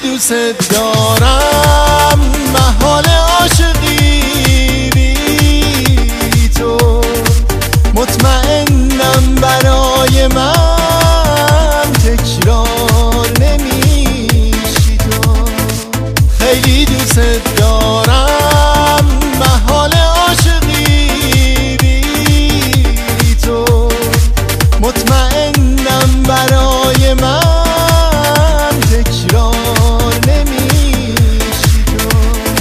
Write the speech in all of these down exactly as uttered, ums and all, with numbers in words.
دوست دارم، محال عاشقی بی تو، مطمئنم برای من تکرار نمیشی تو. خیلی دوست دارم، محال عاشقی بی تو، مطمئنم برای من تکرار نمیشی تو.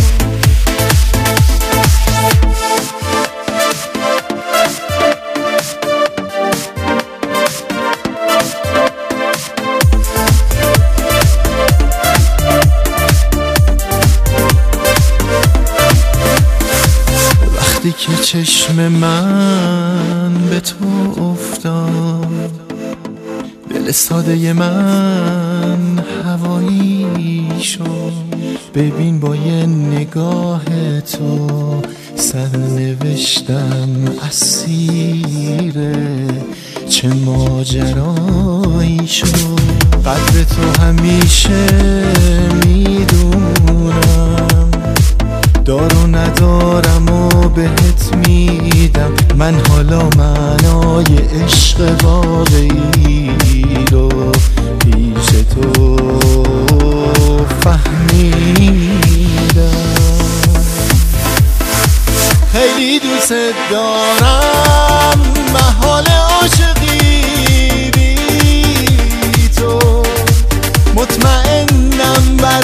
وقتی که چشم من به تو افتاد، دل ساده من هوایی شد. ببین با یه نگاه تو سرنوشتم اسیره، چه ماجرایی شد. قدر تو همیشه میدونم، دار و ندارم و بهت میدم. من حالا معنای عشق واقعی رو پیش تو فهمیدم. خیلی دوست دارم، محال عاشقی بی تو، مطمئنم بر